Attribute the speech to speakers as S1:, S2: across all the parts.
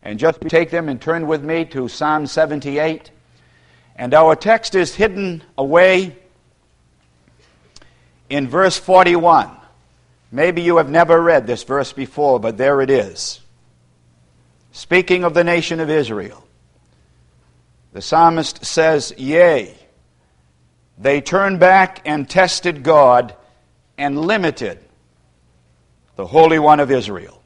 S1: And just take them and turn with me to Psalm 78. And our text is hidden away in verse 41. Maybe you have never read this verse before, but there it is. Speaking of the nation of Israel, the psalmist says, "Yea, they turned back and tested God and limited the Holy One of Israel."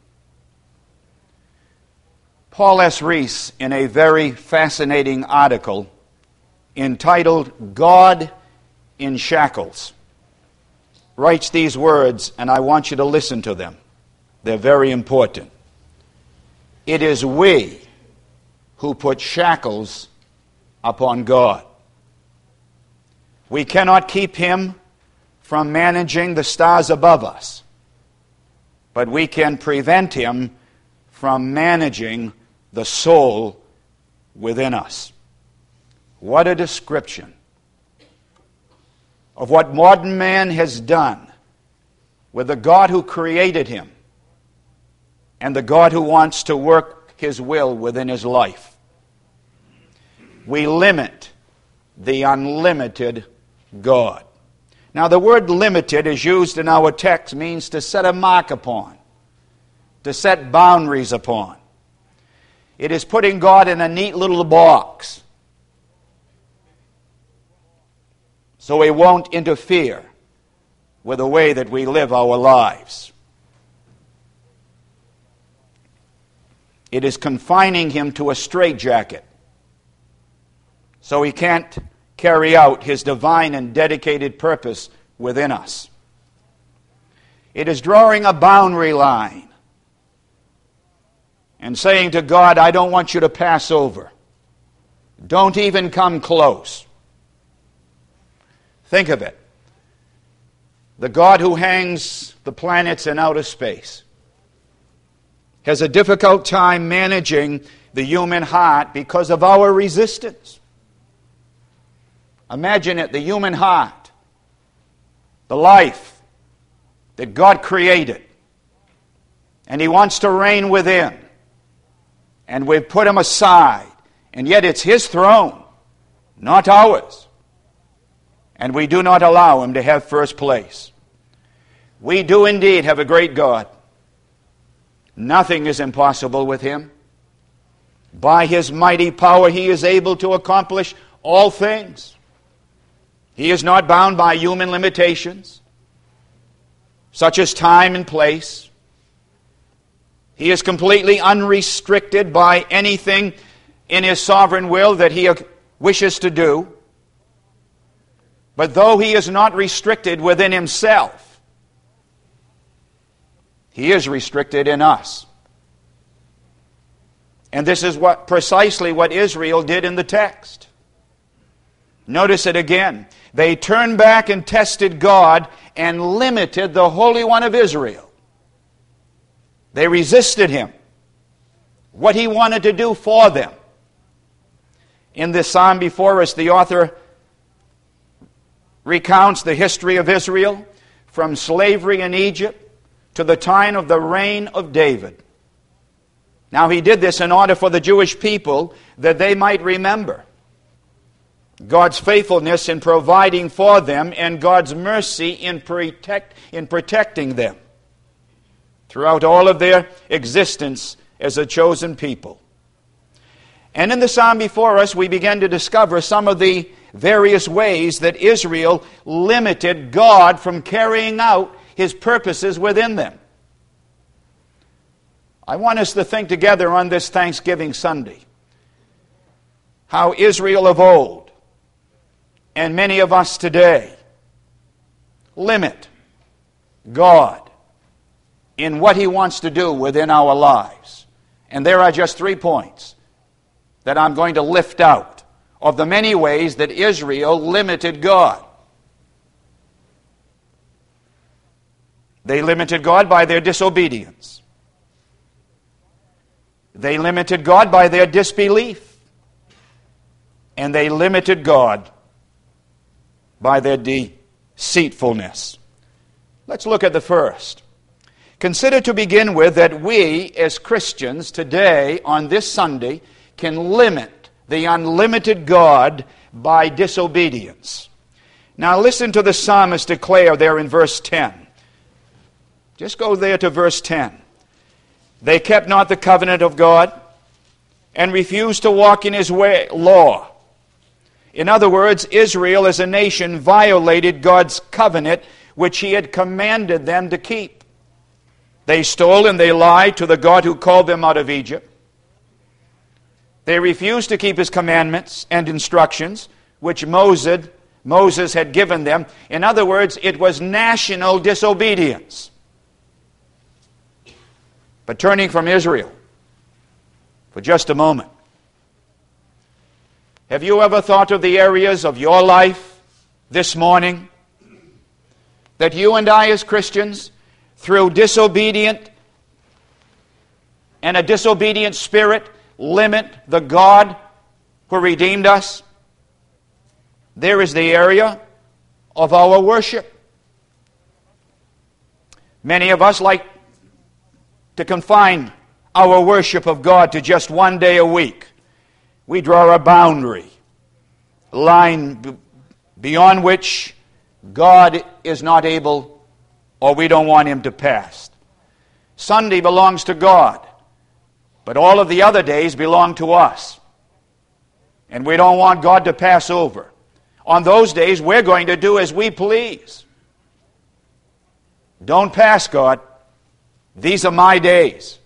S1: Paul S. Rees, in a very fascinating article entitled "God in Shackles," writes these words, and I want you to listen to them. They're very important. "It is we who put shackles upon God. We cannot keep Him from managing the stars above us, but we can prevent Him from managing the soul within us." What a description of what modern man has done with the God who created him and the God who wants to work His will within his life. We limit the unlimited God. Now, the word limited is used in our text means to set a mark upon, to set boundaries upon. It is putting God in a neat little box so He won't interfere with the way that we live our lives. It is confining Him to a straitjacket so He can't carry out His divine and dedicated purpose within us. It is drawing a boundary line and saying to God, "I don't want you to pass over. Don't even come close." Think of it. The God who hangs the planets in outer space has a difficult time managing the human heart because of our resistance. Imagine it, the human heart, the life that God created, and He wants to reign within, and we've put Him aside, and yet it's His throne, not ours, and we do not allow Him to have first place. We do indeed have a great God. Nothing is impossible with Him. By His mighty power, He is able to accomplish all things. He is not bound by human limitations, such as time and place. He is completely unrestricted by anything in His sovereign will that He wishes to do. But though He is not restricted within Himself, He is restricted in us. And this is precisely what Israel did in the text. Notice it again. They turned back and tested God and limited the Holy One of Israel. They resisted Him, what He wanted to do for them. In this psalm before us, the author recounts the history of Israel from slavery in Egypt to the time of the reign of David. Now, he did this in order for the Jewish people that they might remember God's faithfulness in providing for them and God's mercy in protecting them throughout all of their existence as a chosen people. And in the psalm before us, we begin to discover some of the various ways that Israel limited God from carrying out His purposes within them. I want us to think together on this Thanksgiving Sunday how Israel of old and many of us today limit God in what He wants to do within our lives. And there are just 3 points that I'm going to lift out of the many ways that Israel limited God. They limited God by their disobedience. They limited God by their disbelief. And they limited God by their deceitfulness. Let's look at the first. Consider to begin with that we as Christians today on this Sunday can limit the unlimited God by disobedience. Now listen to the psalmist declare there in verse 10. Just go there to verse 10. They kept not the covenant of God and refused to walk in His law. In other words, Israel as a nation violated God's covenant which He had commanded them to keep. They stole and they lied to the God who called them out of Egypt. They refused to keep His commandments and instructions which Moses had given them. In other words, it was national disobedience. But turning from Israel for just a moment, have you ever thought of the areas of your life this morning that you and I as Christians, through disobedient and a disobedient spirit, limit the God who redeemed us? There is the area of our worship. Many of us like to confine our worship of God to just one day a week. We draw a boundary, a line beyond which God is not able, or we don't want Him to pass. Sunday belongs to God, but all of the other days belong to us. And we don't want God to pass over. On those days, we're going to do as we please. Don't pass, God. These are my days.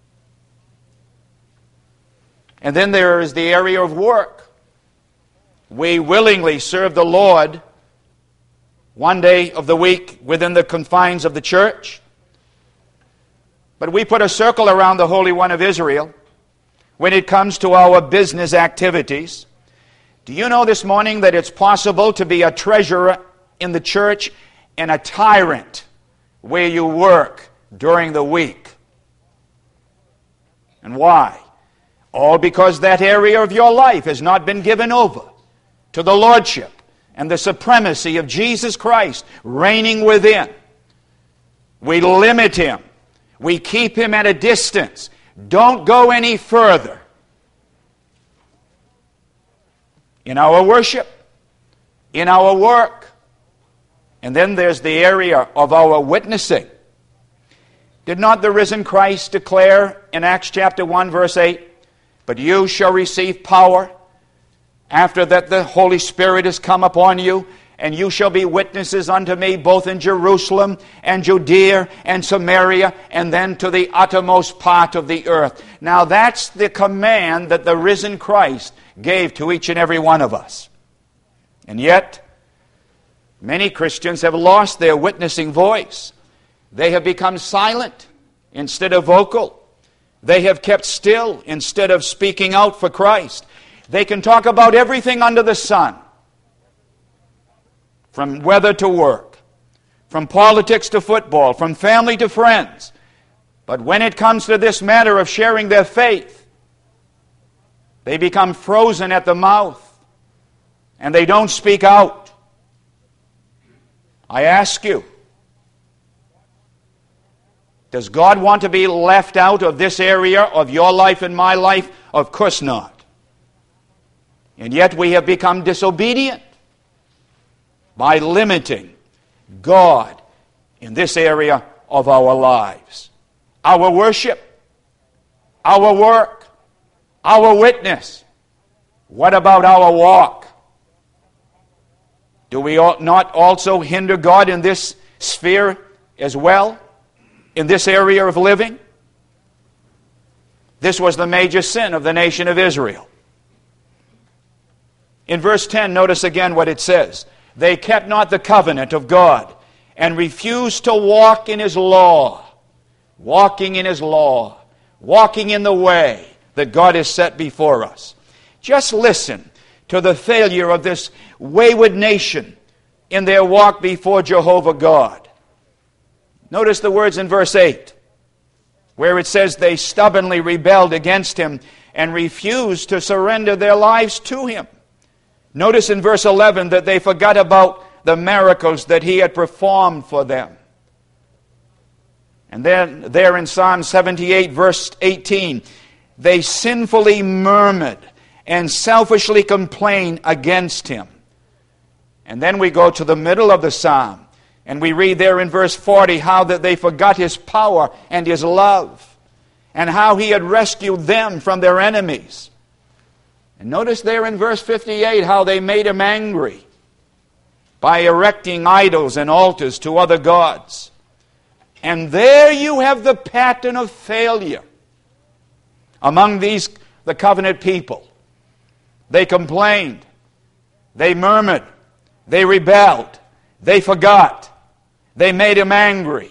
S1: And then there is the area of work. We willingly serve the Lord one day of the week within the confines of the church. But we put a circle around the Holy One of Israel when it comes to our business activities. Do you know this morning that it's possible to be a treasurer in the church and a tyrant where you work during the week? And why? All because that area of your life has not been given over to the lordship and the supremacy of Jesus Christ reigning within. We limit Him. We keep Him at a distance. Don't go any further in our worship, in our work. And then there's the area of our witnessing. Did not the risen Christ declare in Acts chapter 1 verse 8, "But you shall receive power after that the Holy Spirit has come upon you, and you shall be witnesses unto me both in Jerusalem and Judea and Samaria, and then to the uttermost part of the earth." Now that's the command that the risen Christ gave to each and every one of us. And yet, many Christians have lost their witnessing voice. They have become silent instead of vocal. They have kept still instead of speaking out for Christ. They can talk about everything under the sun, from weather to work, from politics to football, from family to friends. But when it comes to this matter of sharing their faith, they become frozen at the mouth and they don't speak out. I ask you, does God want to be left out of this area of your life and my life? Of course not. And yet we have become disobedient by limiting God in this area of our lives. Our worship, our work, our witness. What about our walk? Do we not also hinder God in this sphere as well? In this area of living? This was the major sin of the nation of Israel. In verse 10, notice again what it says. They kept not the covenant of God and refused to walk in His law. Walking in His law. Walking in the way that God has set before us. Just listen to the failure of this wayward nation in their walk before Jehovah God. Notice the words in verse 8, where it says they stubbornly rebelled against Him and refused to surrender their lives to Him. Notice in verse 11 that they forgot about the miracles that He had performed for them. And then there in Psalm 78, verse 18, they sinfully murmured and selfishly complained against him. And then we go to the middle of the psalm, and we read there in verse 40 how that they forgot his power and his love, and how he had rescued them from their enemies. And notice there in verse 58 how they made him angry by erecting idols and altars to other gods. And there you have the pattern of failure among the covenant people. They complained, they murmured, they rebelled, they forgot, they made him angry.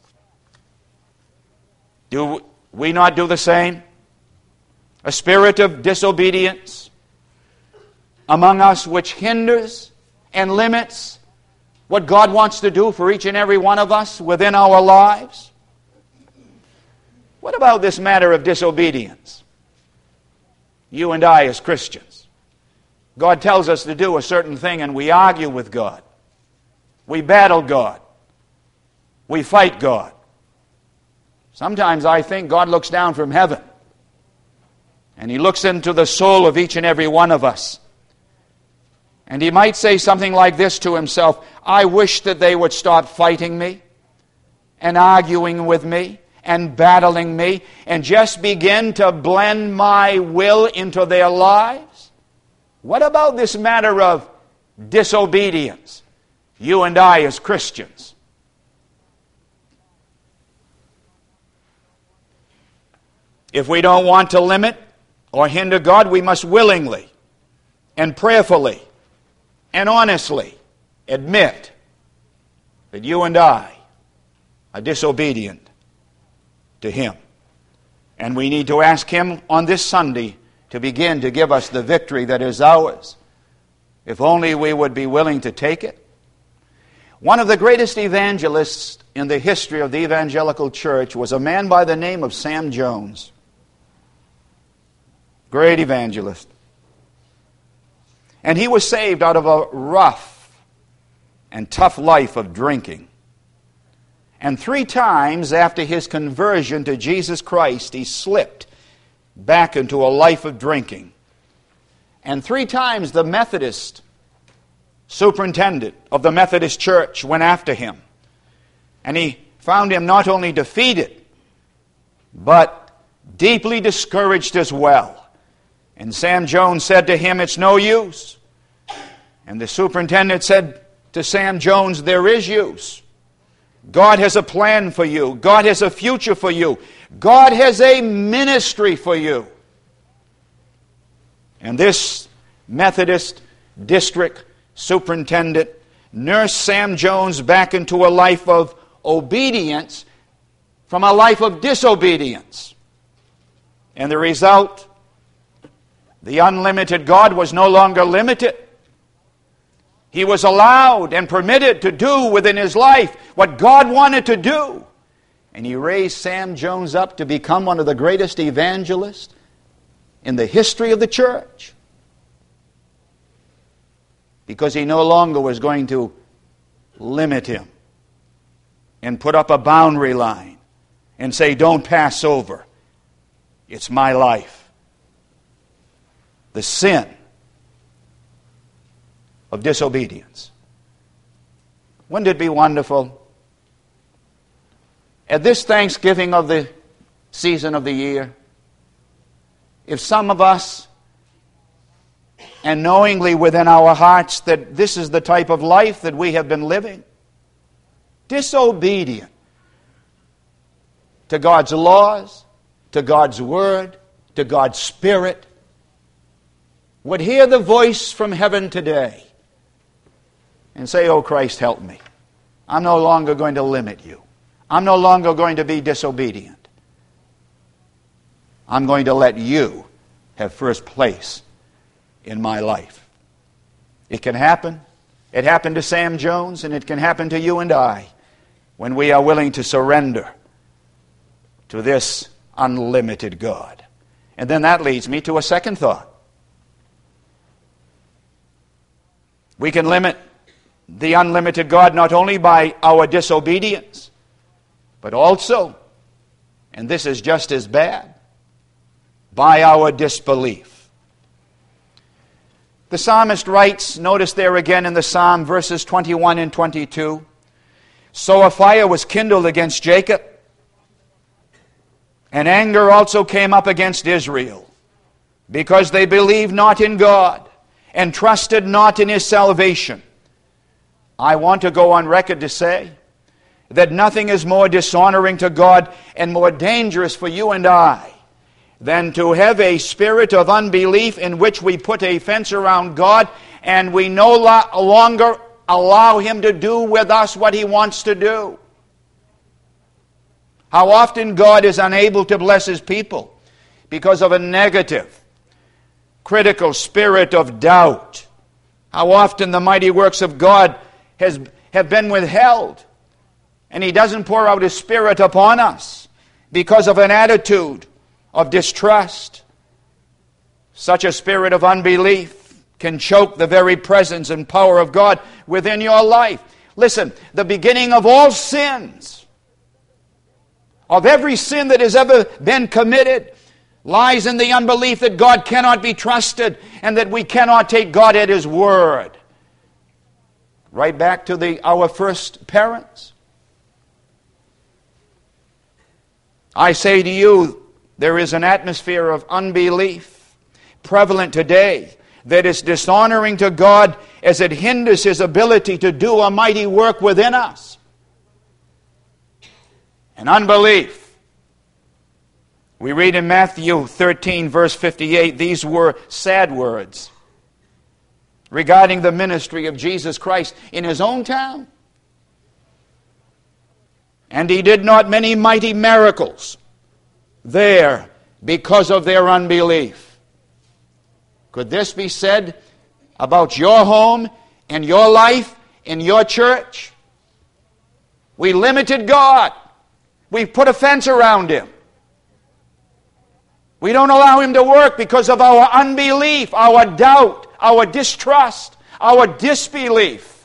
S1: Do we not do the same? A spirit of disobedience among us which hinders and limits what God wants to do for each and every one of us within our lives? What about this matter of disobedience? You and I as Christians. God tells us to do a certain thing and we argue with God. We battle God. We fight God. Sometimes I think God looks down from heaven and He looks into the soul of each and every one of us. And He might say something like this to Himself: I wish that they would stop fighting me and arguing with me and battling me and just begin to blend my will into their lives. What about this matter of disobedience? You and I as Christians. If we don't want to limit or hinder God, we must willingly and prayerfully and honestly admit that you and I are disobedient to Him. And we need to ask Him on this Sunday to begin to give us the victory that is ours, if only we would be willing to take it. One of the greatest evangelists in the history of the evangelical church was a man by the name of Sam Jones. Great evangelist. And he was saved out of a rough and tough life of drinking. And 3 times after his conversion to Jesus Christ, he slipped back into a life of drinking. And 3 times the Methodist superintendent of the Methodist Church went after him. And he found him not only defeated, but deeply discouraged as well. And Sam Jones said to him, "It's no use." And the superintendent said to Sam Jones, "There is use. God has a plan for you. God has a future for you. God has a ministry for you." And this Methodist district superintendent nursed Sam Jones back into a life of obedience from a life of disobedience. And the result, the unlimited God was no longer limited. He was allowed and permitted to do within his life what God wanted to do. And He raised Sam Jones up to become one of the greatest evangelists in the history of the church. Because he no longer was going to limit him and put up a boundary line and say, "Don't pass over. It's my life." The sin of disobedience. Wouldn't it be wonderful? At this Thanksgiving of the season of the year, if some of us, and knowingly within our hearts that this is the type of life that we have been living, disobedient to God's laws, to God's Word, to God's Spirit, would hear the voice from heaven today and say, "Oh Christ, help me. I'm no longer going to limit you. I'm no longer going to be disobedient. I'm going to let you have first place in my life." It can happen. It happened to Sam Jones, and it can happen to you and I when we are willing to surrender to this unlimited God. And then that leads me to a second thought. We can limit the unlimited God not only by our disobedience, but also, and this is just as bad, by our disbelief. The psalmist writes, notice there again in the psalm, verses 21 and 22, "So a fire was kindled against Jacob, and anger also came up against Israel, because they believed not in God, and trusted not in His salvation." I want to go on record to say that nothing is more dishonoring to God and more dangerous for you and I than to have a spirit of unbelief in which we put a fence around God and we no longer allow Him to do with us what He wants to do. How often God is unable to bless His people because of a negative, critical spirit of doubt. How often the mighty works of God have been withheld, and He doesn't pour out His Spirit upon us because of an attitude of distrust. Such a spirit of unbelief can choke the very presence and power of God within your life. Listen, the beginning of all sins, of every sin that has ever been committed, lies in the unbelief that God cannot be trusted and that we cannot take God at His word. Right back to our first parents. I say to you, there is an atmosphere of unbelief prevalent today that is dishonoring to God as it hinders His ability to do a mighty work within us. And unbelief. We read in Matthew 13, verse 58, these were sad words regarding the ministry of Jesus Christ in His own town. "And He did not many mighty miracles there because of their unbelief." Could this be said about your home and your life in your church? We limited God. We put a fence around Him. We don't allow Him to work because of our unbelief, our doubt, our distrust, our disbelief.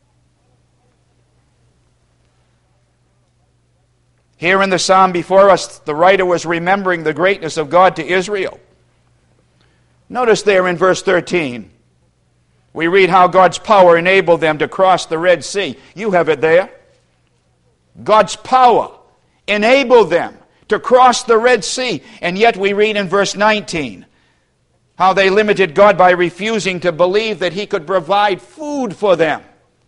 S1: Here in the psalm before us, the writer was remembering the greatness of God to Israel. Notice there in verse 13, we read how God's power enabled them to cross the Red Sea. You have it there. God's power enabled them to cross the Red Sea. And yet we read in verse 19 how they limited God by refusing to believe that He could provide food for them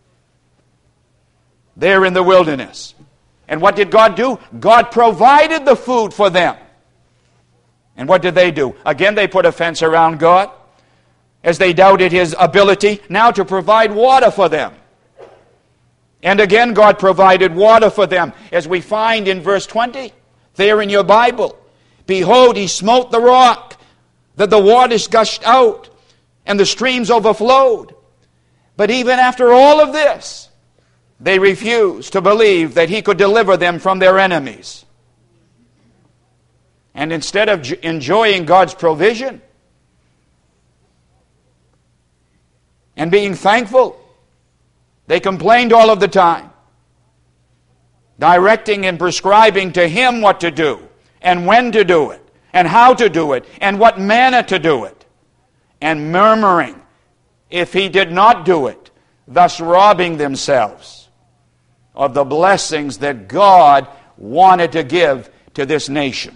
S1: there in the wilderness. And what did God do? God provided the food for them. And what did they do? Again, they put a fence around God as they doubted His ability now to provide water for them. And again, God provided water for them, as we find in verse 20, there in your Bible. "Behold, He smote the rock, that the waters gushed out, and the streams overflowed." But even after all of this, they refused to believe that He could deliver them from their enemies. And instead of enjoying God's provision and being thankful, they complained all of the time, directing and prescribing to Him what to do, and when to do it, and how to do it, and what manner to do it, and murmuring if He did not do it, thus robbing themselves of the blessings that God wanted to give to this nation.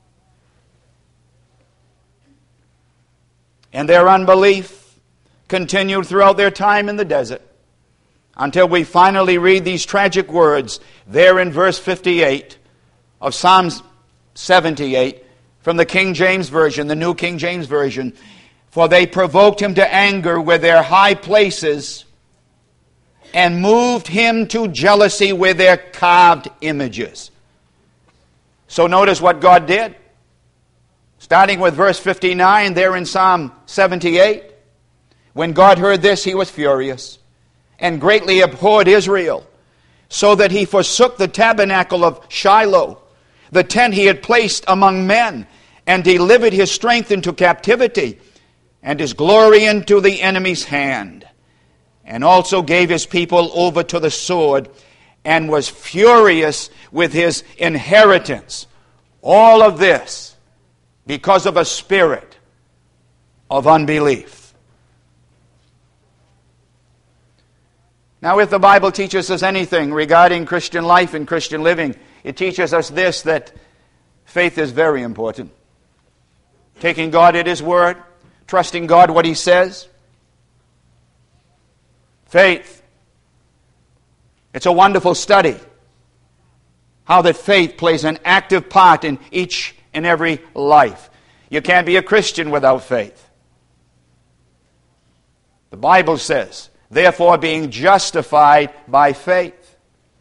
S1: And their unbelief continued throughout their time in the desert until we finally read these tragic words there in verse 58 of Psalm 78 from the King James Version, the New King James Version. "For they provoked Him to anger with their high places and moved Him to jealousy with their carved images." So notice what God did. Starting with verse 59 there in Psalm 78. When God heard this, He was furious and greatly abhorred Israel, so that He forsook the tabernacle of Shiloh, the tent He had placed among men, and delivered His strength into captivity, and His glory into the enemy's hand, and also gave His people over to the sword, and was furious with his inheritance. All of this because of a spirit of unbelief. Now, if the Bible teaches us anything regarding Christian life and Christian living, it teaches us this, that faith is very important. Taking God at His word, trusting God what He says. Faith. It's a wonderful study. How that faith plays an active part in each and every life. You can't be a Christian without faith. The Bible says, therefore being justified by faith.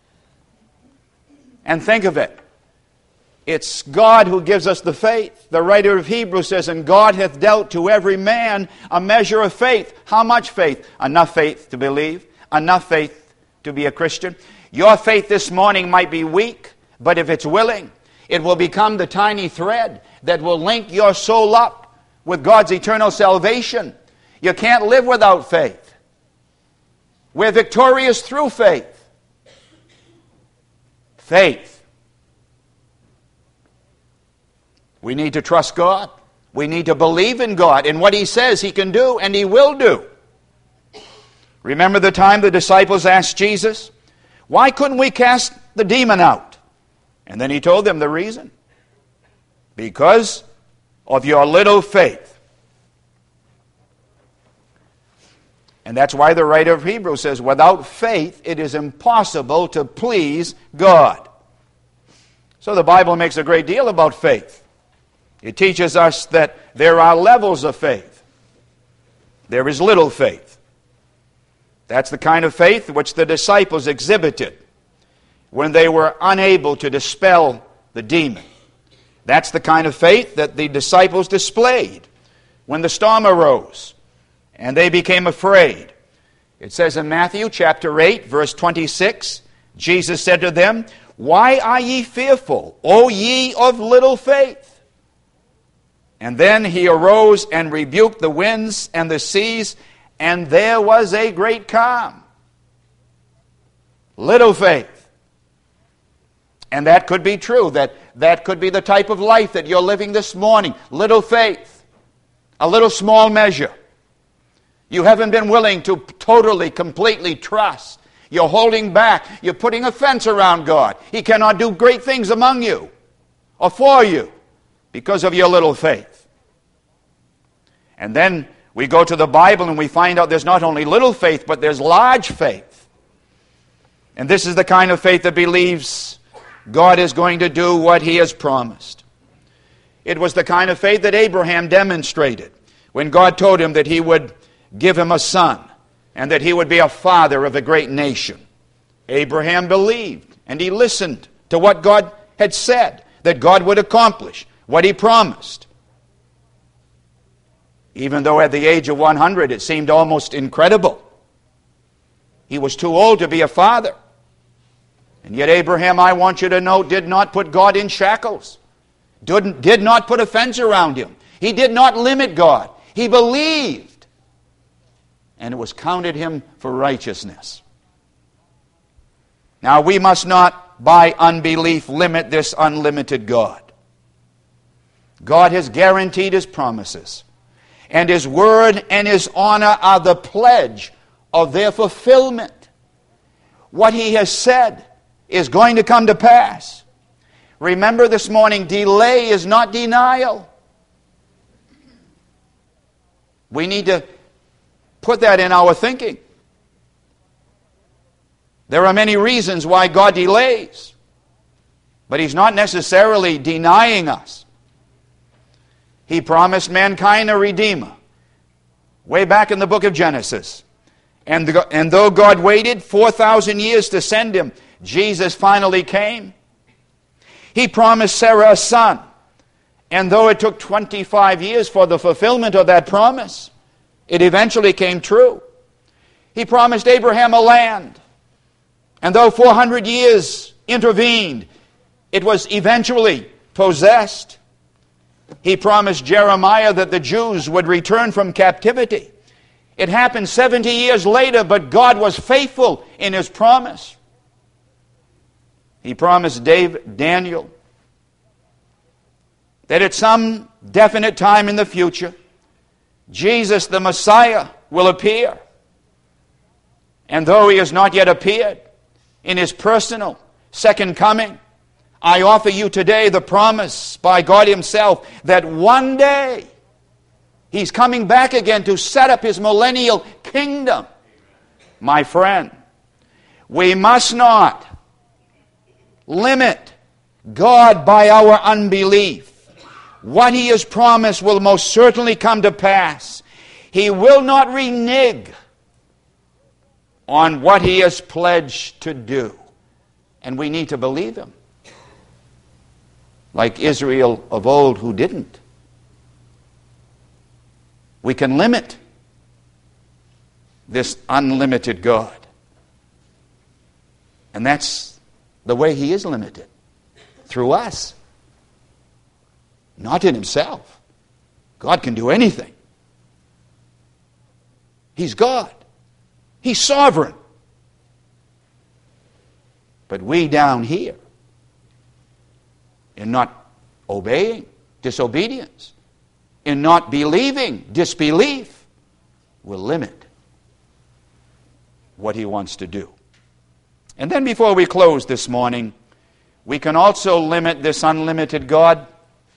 S1: And think of it. It's God who gives us the faith. The writer of Hebrews says, and God hath dealt to every man a measure of faith. How much faith? Enough faith to believe. Enough faith to be a Christian. Your faith this morning might be weak, but if it's willing, it will become the tiny thread that will link your soul up with God's eternal salvation. You can't live without faith. We're victorious through faith. Faith. We need to trust God. We need to believe in God and what He says He can do and He will do. Remember the time the disciples asked Jesus, why couldn't we cast the demon out? And then He told them the reason. Because of your little faith. And that's why the writer of Hebrews says, without faith it is impossible to please God. So the Bible makes a great deal about faith. It teaches us that there are levels of faith. There is little faith. That's the kind of faith which the disciples exhibited when they were unable to dispel the demon. That's the kind of faith that the disciples displayed when the storm arose and they became afraid. It says in Matthew chapter 8, verse 26, Jesus said to them, why are ye fearful, O ye of little faith? And then He arose and rebuked the winds and the seas, and there was a great calm. Little faith. And that could be true. That could be the type of life that you're living this morning. Little faith. A little small measure. You haven't been willing to totally, completely trust. You're holding back. You're putting a fence around God. He cannot do great things among you or for you because of your little faith. And then we go to the Bible and we find out there's not only little faith, but there's large faith. And this is the kind of faith that believes God is going to do what He has promised. It was the kind of faith that Abraham demonstrated when God told him that He would give him a son and that he would be a father of a great nation. Abraham believed and he listened to what God had said, that God would accomplish what He promised. Even though at the age of 100 it seemed almost incredible. He was too old to be a father. And yet Abraham, I want you to know, did not put God in shackles. Did not put a fence around him. He did not limit God. He believed. And it was counted him for righteousness. Now we must not, by unbelief, limit this unlimited God. God has guaranteed His promises. And His word and His honor are the pledge of their fulfillment. What He has said is going to come to pass. Remember this morning, delay is not denial. We need to put that in our thinking. There are many reasons why God delays, but He's not necessarily denying us. He promised mankind a Redeemer way back in the book of Genesis. And though God waited 4,000 years to send Him, Jesus finally came. He promised Sarah a son. And though it took 25 years for the fulfillment of that promise, it eventually came true. He promised Abraham a land. And though 400 years intervened, it was eventually possessed. He promised Jeremiah that the Jews would return from captivity. It happened 70 years later, but God was faithful in His promise. He promised Daniel that at some definite time in the future, Jesus the Messiah will appear. And though he has not yet appeared in his personal second coming, I offer you today the promise by God himself that one day he's coming back again to set up his millennial kingdom. My friend, we must not limit God by our unbelief. What he has promised will most certainly come to pass. He will not renege on what he has pledged to do. And we need to believe him. Like Israel of old who didn't. We can limit this unlimited God. And that's the way he is limited. Through us. Not in himself. God can do anything. He's God. He's sovereign. But we down here, in not obeying, disobedience, in not believing, disbelief, will limit what he wants to do. And then before we close this morning, we can also limit this unlimited God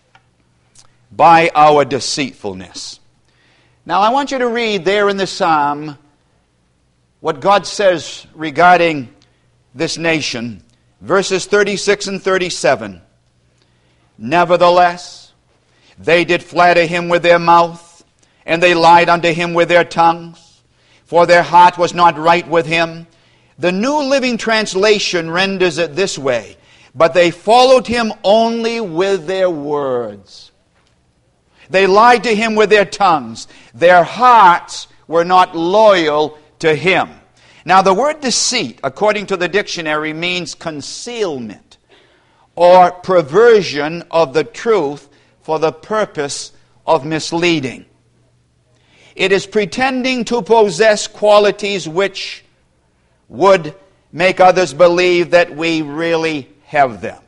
S1: by our deceitfulness. Now I want you to read there in the Psalm what God says regarding this nation, verses 36 and 37. Nevertheless, they did flatter him with their mouth, and they lied unto him with their tongues, for their heart was not right with him. The New Living Translation renders it this way: but they followed him only with their words. They lied to him with their tongues. Their hearts were not loyal to him. Now the word deceit, according to the dictionary, means concealment or perversion of the truth for the purpose of misleading. It is pretending to possess qualities which would make others believe that we really have them.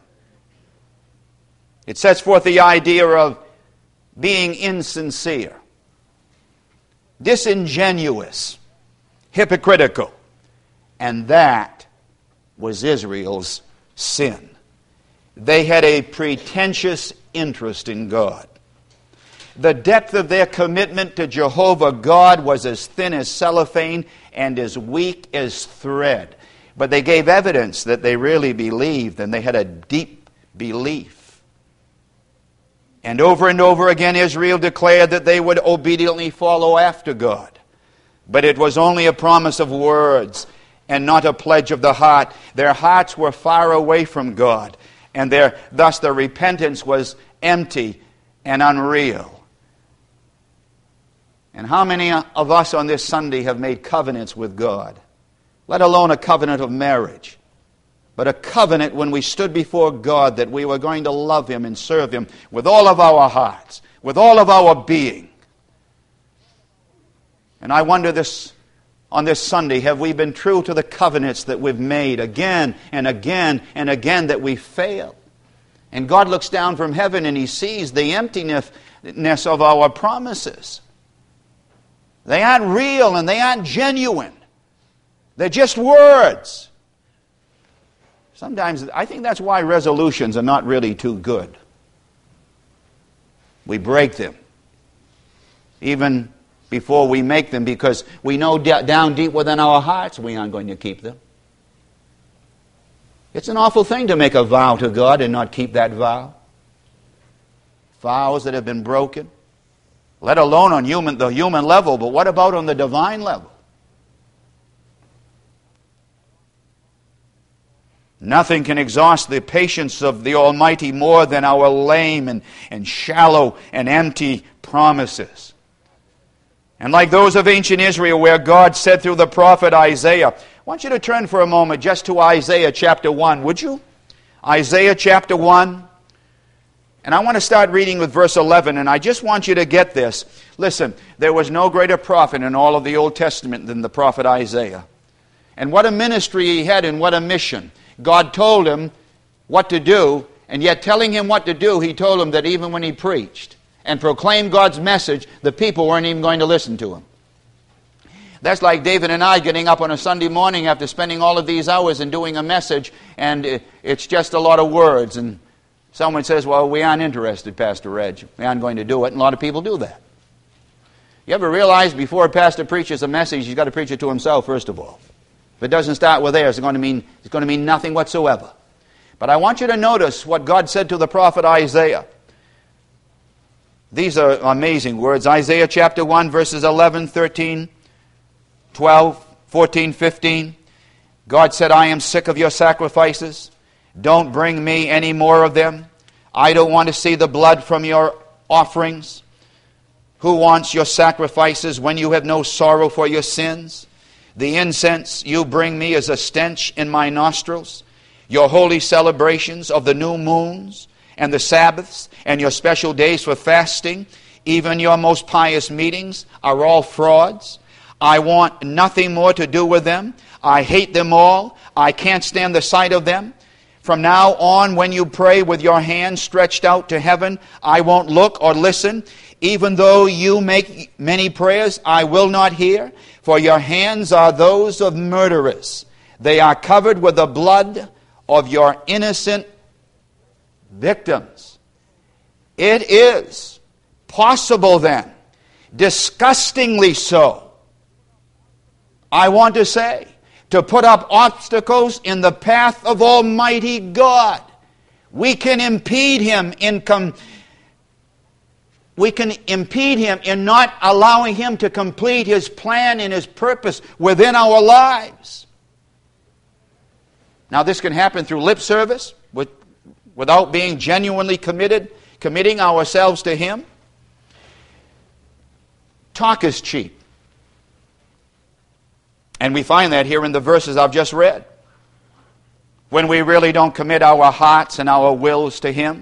S1: It sets forth the idea of being insincere, disingenuous, hypocritical. And that was Israel's sin. They had a pretentious interest in God. The depth of their commitment to Jehovah God was as thin as cellophane and as weak as thread. But they gave evidence that they really believed, and they had a deep belief. And over again Israel declared that they would obediently follow after God. But it was only a promise of words and not a pledge of the heart. Their hearts were far away from God, and thus their repentance was empty and unreal. And how many of us on this Sunday have made covenants with God? Let alone a covenant of marriage, but a covenant when we stood before God that we were going to love him and serve him with all of our hearts, with all of our being. And I wonder on this Sunday, have we been true to the covenants that we've made again and again and again that we fail? And God looks down from heaven and he sees the emptiness of our promises. They aren't real and they aren't genuine. They're just words. Sometimes I think that's why resolutions are not really too good. We break them even before we make them because we know down deep within our hearts we aren't going to keep them. It's an awful thing to make a vow to God and not keep that vow. Vows that have been broken, let alone on the human level, but what about on the divine level? Nothing can exhaust the patience of the Almighty more than our lame and shallow and empty promises. And like those of ancient Israel where God said through the prophet Isaiah, I want you to turn for a moment just to Isaiah chapter 1, would you? Isaiah chapter 1. And I want to start reading with verse 11, and I just want you to get this. Listen, there was no greater prophet in all of the Old Testament than the prophet Isaiah. And what a ministry he had and what a mission. God told him what to do, and yet telling him what to do, he told him that even when he preached and proclaimed God's message, the people weren't even going to listen to him. That's like David and I getting up on a Sunday morning after spending all of these hours and doing a message, and it's just a lot of words. And someone says, well, we aren't interested, Pastor Reg. We aren't going to do it. And a lot of people do that. You ever realize before a pastor preaches a message, he's got to preach it to himself, first of all. If it doesn't start with theirs, it's going to mean nothing whatsoever. But I want you to notice what God said to the prophet Isaiah. These are amazing words. Isaiah chapter 1, verses 11, 13, 12, 14, 15. God said, I am sick of your sacrifices. Don't bring me any more of them. I don't want to see the blood from your offerings. Who wants your sacrifices when you have no sorrow for your sins? The incense you bring me is a stench in my nostrils. Your holy celebrations of the new moons and the Sabbaths and your special days for fasting, even your most pious meetings, are all frauds. I want nothing more to do with them. I hate them all. I can't stand the sight of them. From now on, when you pray with your hands stretched out to heaven, I won't look or listen. Even though you make many prayers, I will not hear. For your hands are those of murderers. They are covered with the blood of your innocent victims. It is possible then, disgustingly so, I want to say, to put up obstacles in the path of Almighty God. We can impede Him in not allowing Him to complete His plan and His purpose within our lives. Now this can happen through lip service, without being genuinely committing ourselves to Him. Talk is cheap. And we find that here in the verses I've just read. When we really don't commit our hearts and our wills to Him,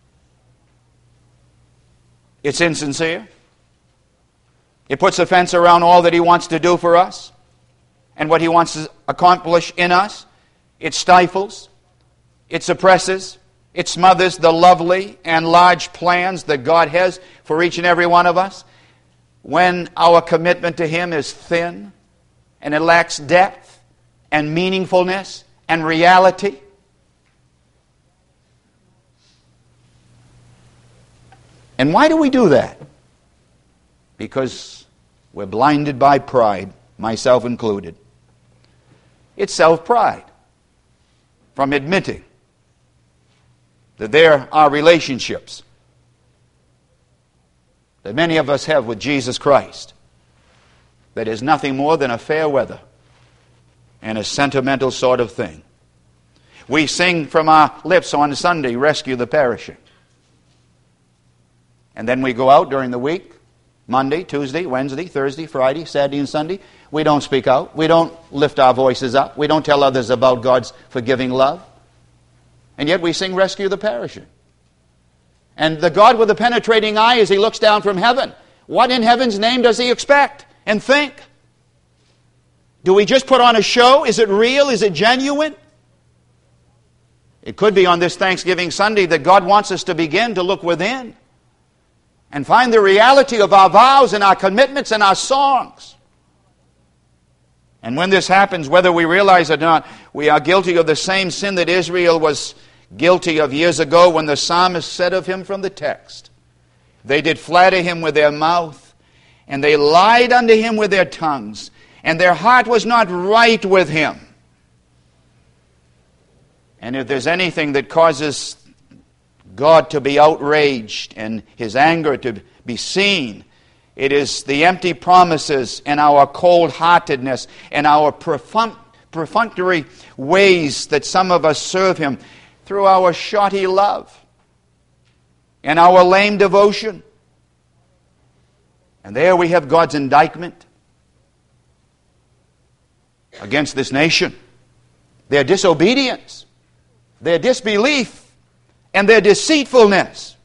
S1: it's insincere. It puts a fence around all that He wants to do for us and what He wants to accomplish in us. It stifles, it suppresses, it smothers the lovely and large plans that God has for each and every one of us. When our commitment to Him is thin and it lacks depth and meaningfulness and reality. And why do we do that? Because we're blinded by pride, myself included. It's self-pride from admitting that there are relationships that many of us have with Jesus Christ that is nothing more than a fair weather and a sentimental sort of thing. We sing from our lips on Sunday, rescue the perishing. And then we go out during the week, Monday, Tuesday, Wednesday, Thursday, Friday, Saturday, and Sunday. We don't speak out. We don't lift our voices up. We don't tell others about God's forgiving love. And yet we sing rescue the perishing. And the God with the penetrating eye, as He looks down from heaven, what in heaven's name does He expect and think? Do we just put on a show? Is it real? Is it genuine? It could be on this Thanksgiving Sunday that God wants us to begin to look within and find the reality of our vows and our commitments and our songs. And when this happens, whether we realize it or not, we are guilty of the same sin that Israel was guilty of years ago when the psalmist said of him from the text, they did flatter him with their mouth, and they lied unto him with their tongues, and their heart was not right with him. And if there's anything that causes God to be outraged and His anger to be seen, it is the empty promises and our cold-heartedness and our perfunctory ways that some of us serve Him through our shoddy love and our lame devotion. And there we have God's indictment against this nation. Their disobedience, their disbelief, and their deceitfulness.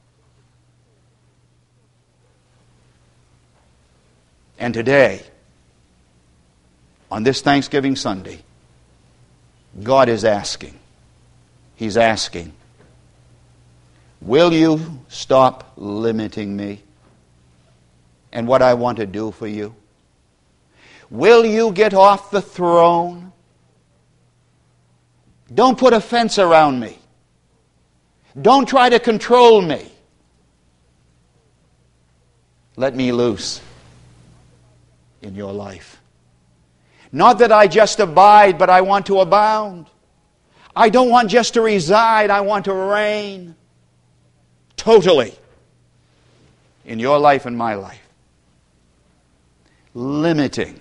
S1: And today, on this Thanksgiving Sunday, God is asking. He's asking, will you stop limiting me and what I want to do for you? Will you get off the throne? Don't put a fence around me. Don't try to control me. Let me loose in your life. Not that I just abide, but I want to abound. I don't want just to reside, I want to reign totally in your life and my life. Limiting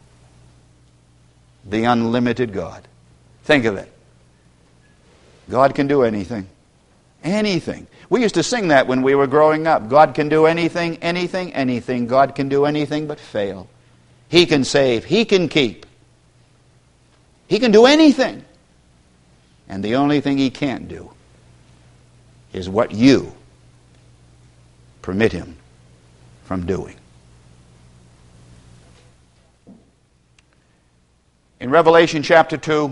S1: the unlimited God. Think of it. God can do anything. Anything. We used to sing that when we were growing up. God can do anything, anything, anything. God can do anything but fail. He can save. He can keep. He can do anything. And the only thing He can't do is what you permit Him from doing. In Revelation chapter 2,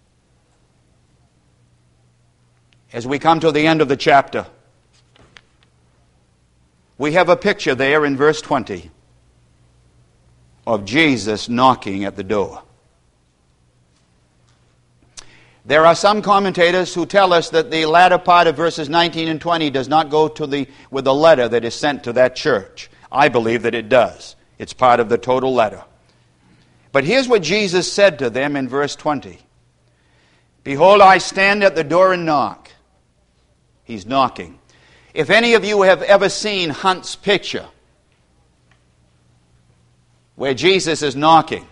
S1: as we come to the end of the chapter, we have a picture there in verse 20 of Jesus knocking at the door. There are some commentators who tell us that the latter part of verses 19 and 20 does not go with the letter that is sent to that church. I believe that it does. It's part of the total letter. But here's what Jesus said to them in verse 20. Behold, I stand at the door and knock. He's knocking. If any of you have ever seen Hunt's picture, where Jesus is knocking,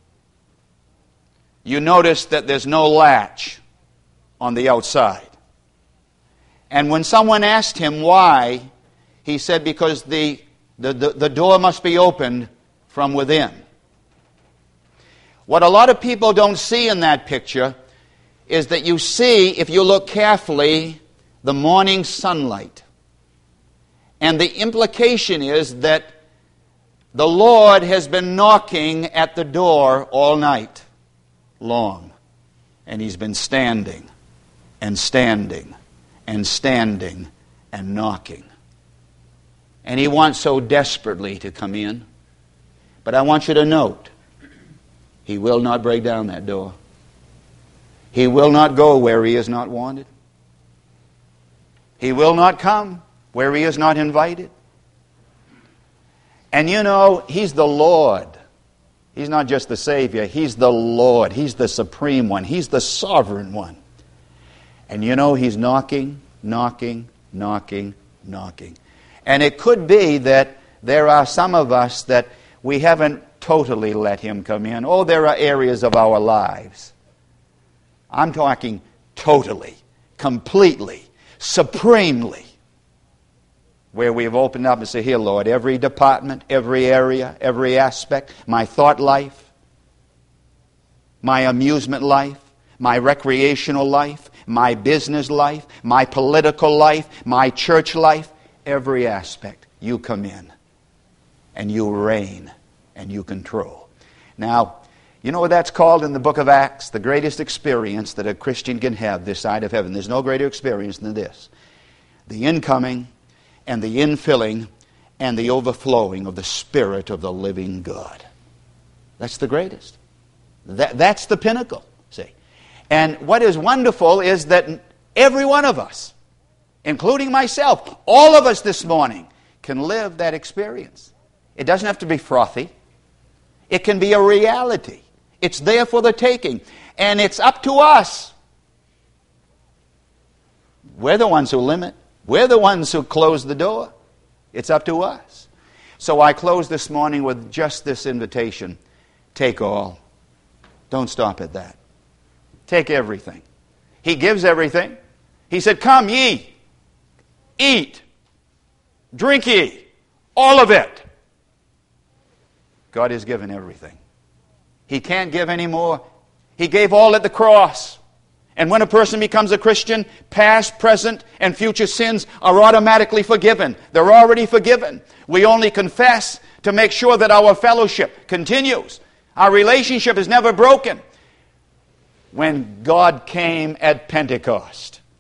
S1: you notice that there's no latch on the outside. And when someone asked him why, he said because the door must be opened from within. What a lot of people don't see in that picture is that you see, if you look carefully, the morning sunlight. And the implication is that the Lord has been knocking at the door all night long. And He's been standing and standing and standing and knocking. And He wants so desperately to come in. But I want you to note, He will not break down that door. He will not go where He is not wanted. He will not come where He is not invited. And you know, He's the Lord. He's not just the Savior. He's the Lord. He's the Supreme One. He's the Sovereign One. And you know, He's knocking, knocking, knocking, knocking. And it could be that there are some of us that we haven't totally let Him come in. Oh, there are areas of our lives. I'm talking totally, completely, supremely, where we have opened up and said, here, Lord, every department, every area, every aspect, my thought life, my amusement life, my recreational life, my business life, my political life, my church life, every aspect, you come in and you reign and you control. Now, you know what that's called in the book of Acts? The greatest experience that a Christian can have this side of heaven. There's no greater experience than this. The incoming and the infilling and the overflowing of the Spirit of the living God. That's the greatest. That's the pinnacle, see. And what is wonderful is that every one of us, including myself, all of us this morning, can live that experience. It doesn't have to be frothy. It can be a reality. It's there for the taking. And it's up to us. We're the ones who limit. We're the ones who close the door. It's up to us. So I close this morning with just this invitation. Take all. Don't stop at that. Take everything. He gives everything. He said, come ye, eat, drink ye, all of it. God has given everything. He can't give any more. He gave all at the cross. And when a person becomes a Christian, past, present, and future sins are automatically forgiven. They're already forgiven. We only confess to make sure that our fellowship continues. Our relationship is never broken. When God came at Pentecost,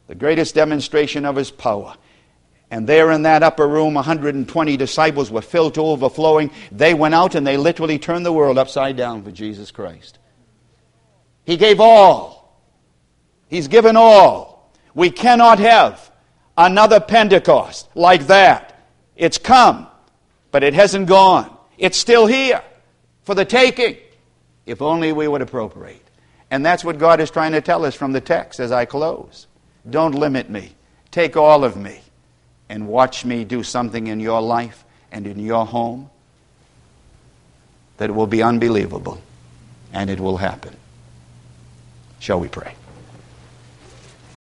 S1: the greatest demonstration of His power. And there in that upper room, 120 disciples were filled to overflowing. They went out and they literally turned the world upside down for Jesus Christ. He gave all. He's given all. We cannot have another Pentecost like that. It's come, but it hasn't gone. It's still here for the taking, if only we would appropriate. And that's what God is trying to tell us from the text as I close. Don't limit me. Take all of me and watch me do something in your life and in your home that will be unbelievable, and it will happen. Shall we pray?